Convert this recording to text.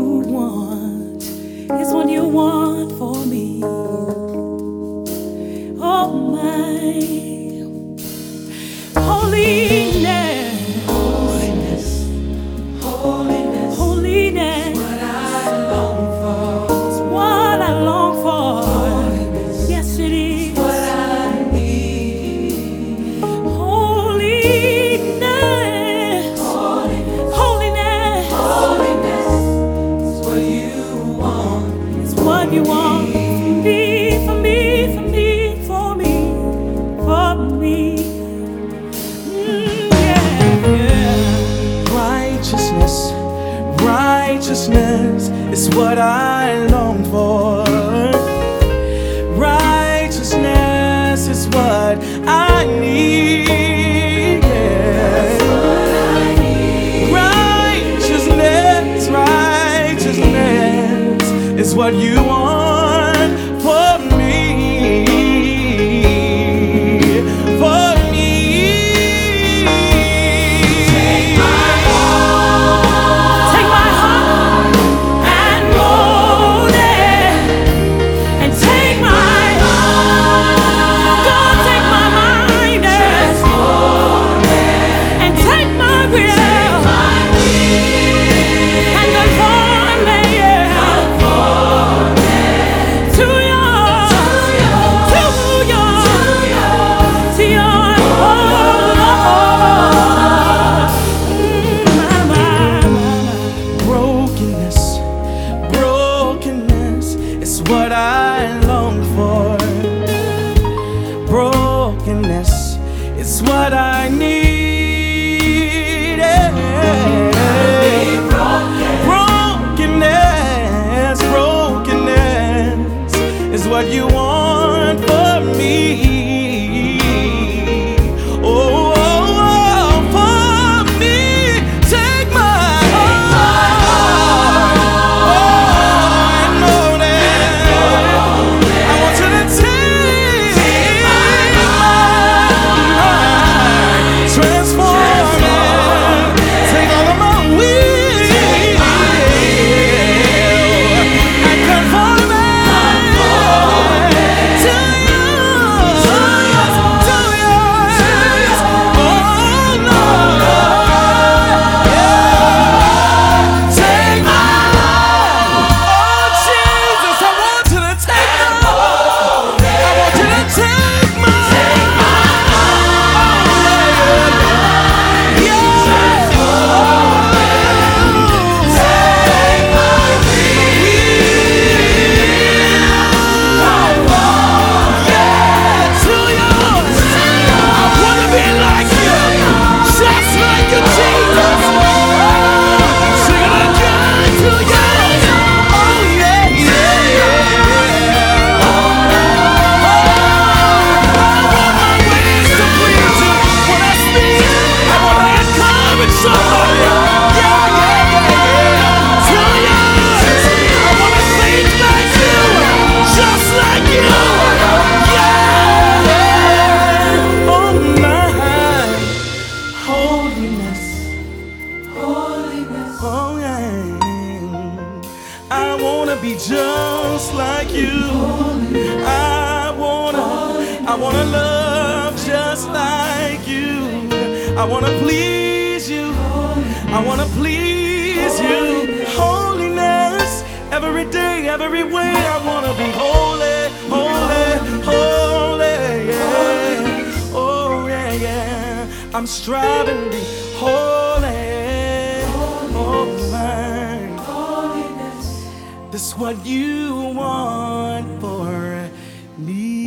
want is what you want for me. Oh my holiness, Holiness, holiness, holiness what I long for. is what I long for. Holiness, Yes, it is. what I need. Holiness, Holiness, holiness holiness is what you want. is what you want for me, for me, for me, for me, for me. Yeah, yeah. Righteousness, righteousness is what I long for. Righteousness is what I need. Yeah. Righteousness, righteousness is what you want for me. For me. Take my heart and mold it, and take my God, take my mind and take my will and conform me to your Brokenness, brokenness is what I long for. Brokenness is what I need. Yeah. Brokenness, brokenness is what you want for me. Oh, oh, oh, for me. Take my heart. Oh, and mold it. I want you to take my mind, transform it. Take all of my will and conform it to yours, to yours. Oh Lord, yeah. Take my heart, oh Jesus, I want you to take my heart. I want you to take my be just like you. I wanna love just like you. I wanna please you. I wanna please you. Holiness, every day, every way. I wanna be holy, holy, holy. Yeah. Oh yeah, yeah. I'm striving to be holy. Oh my. This what you want for me.